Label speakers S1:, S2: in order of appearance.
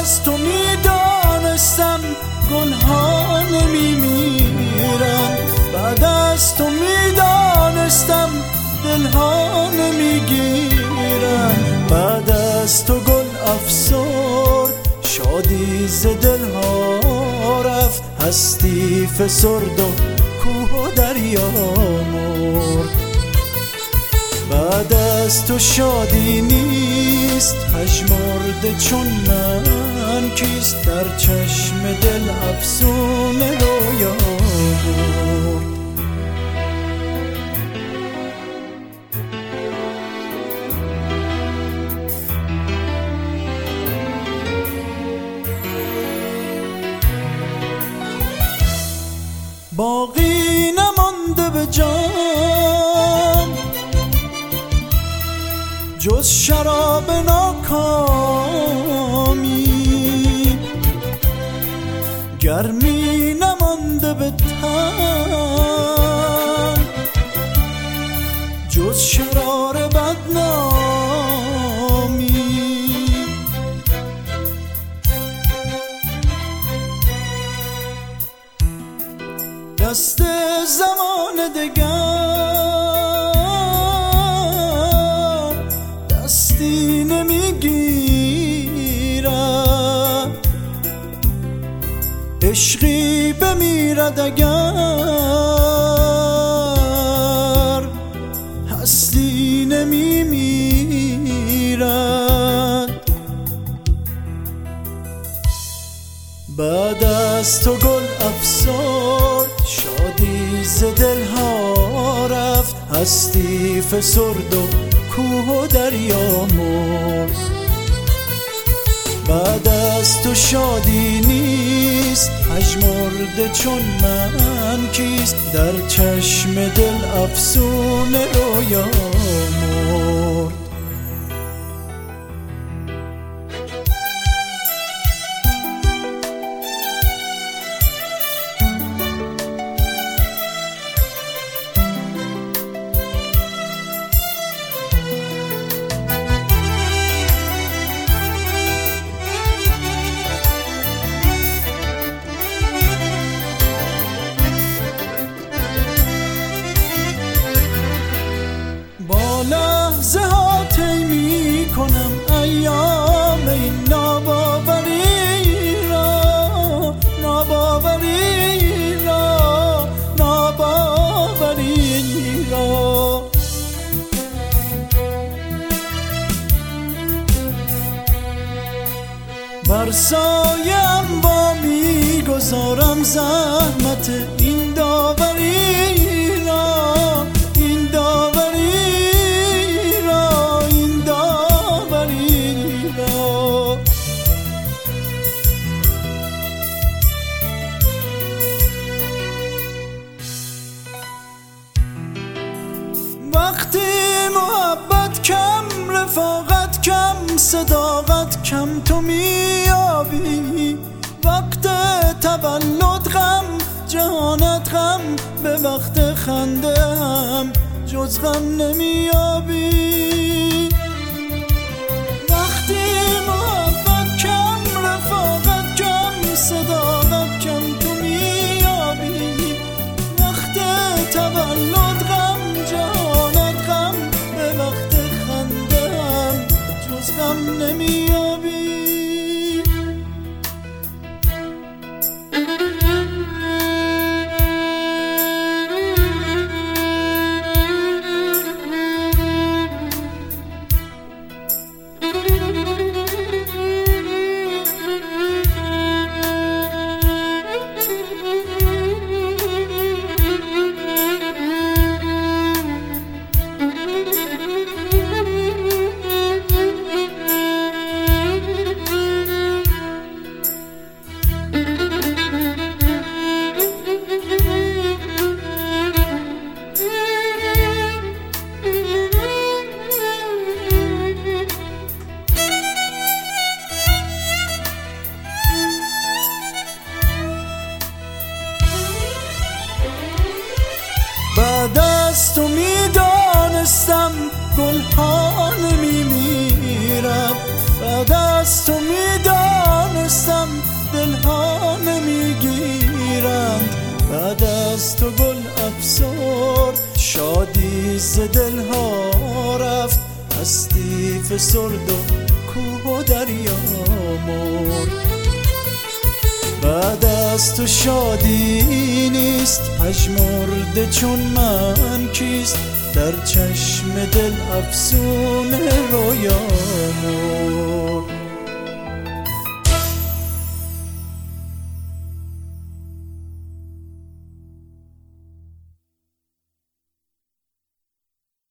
S1: از تو میدانستم گلها نمیمیرن، بعد از تو میدانستم دلها نمیگیرن. بعد از تو گل افسرد شادی ز دلها رفت، هستی فسرد و کوه و دریا مرد. بعد از تو شادی نیست پژمرده چون من کیست، در چشم دل افسون رویا مرد. باقی نمانده به جام جز شراب ناکامی، گرمی نمانده به تن جز شرار بدنامی. دست زمان دگر دستی نمیگیرد، عشقی بمیرد اگر هستی نمیمیرد. بعد از تو گل افسرد شادی ز دلها رفت، هستی فسرد و کوه و دریا مرد. بعد از تو شادی نیست پژمرده چون من کیست، در چشم دل افسون رویا مرد. لحظه ها طی می کنم ایام این ناباوری را، ناباوری را، ناباوری را. بر سایم با می گذارم زحمت این داوری را، این داوری. وقتی محبت کم، رفاقت کم، صداقت کم تو میابی، وقت تولد غم، جهانت غم، به وقت خنده هم جز غم نمیابی. وقتی محبت کم، رفاقت کم، صداقت کم تو میابی، وقت تولد غم، جهانت غم، به وقت خنده هم جز غم نمیابی. بعد از تو میدانستم گلها نمیمیرد، بعد از تو میدانستم ترسم دلها نمیگیرند، بعد از تو گل افسرد شادی ز دلها رفت، هستی فسرد و کوه و دریا مرد. بعد از تو شادی نیست، پژمرده چون من کیست، در چشم دل افسون رویا مرد.